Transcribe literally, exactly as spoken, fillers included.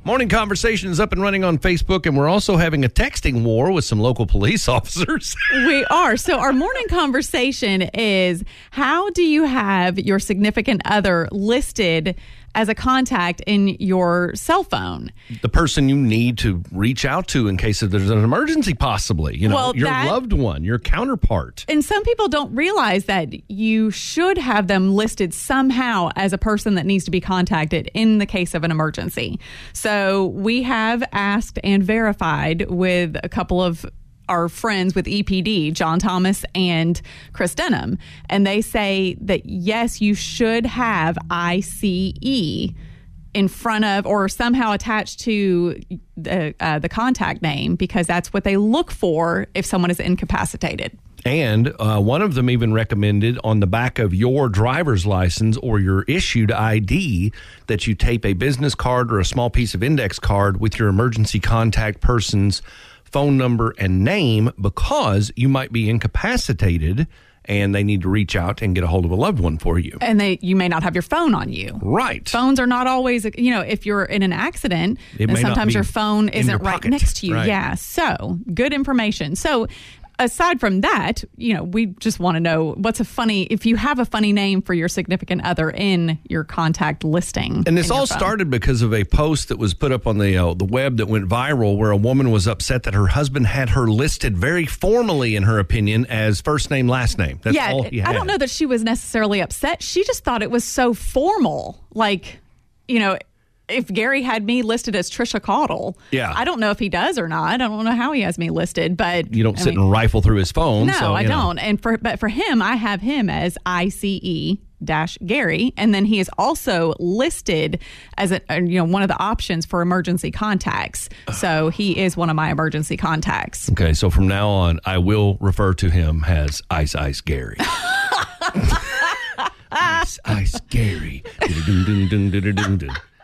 Morning Conversation is up and running on Facebook, and we're also having a texting war with some local police officers. We are. So our morning conversation is, how do you have your significant other listed as a contact in your cell phone? The person you need to reach out to in case if there's an emergency, possibly. You know, Well, your that- loved one, your counterpart. And some people don't realize that you should have them listed somehow as a person that needs to be contacted in the case of an emergency. So we have asked and verified with a couple of our friends with E P D, John Thomas and Chris Denham, and they say that yes, you should have I C E in front of or somehow attached to the uh, the contact name, because that's what they look for if someone is incapacitated. And uh, one of them even recommended on the back of your driver's license or your issued I D that you tape a business card or a small piece of index card with your emergency contact person's phone number and name, because you might be incapacitated and they need to reach out and get a hold of a loved one for you. And they you may not have your phone on you. Right. Phones are not always, you know, if you're in an accident, It then may not sometimes be your phone in isn't your right pocket. next to you. Right. Yeah. So good information. So aside from that, you know, we just want to know what's a funny, if you have a funny name for your significant other in your contact listing. And this in your all phone. started because of a post that was put up on the uh, the web that went viral, where a woman was upset that her husband had her listed very formally, in her opinion, as first name, last name. That's yeah, all he had. I don't know that she was necessarily upset. She just thought it was so formal. Like, you know, if Gary had me listed as Trisha Caudle, Yeah. I don't know if he does or not. I don't know how he has me listed, but You don't I sit mean, and rifle through his phone. No, so, I you know. don't. And for but for him, I have him as I C E dash Gary, and then he is also listed as a, uh, you know, one of the options for emergency contacts. So he is one of my emergency contacts. Okay, so from now on, I will refer to him as Ice Ice Gary. Ice Ice Gary. Dun, dun, dun, dun, dun, dun, dun.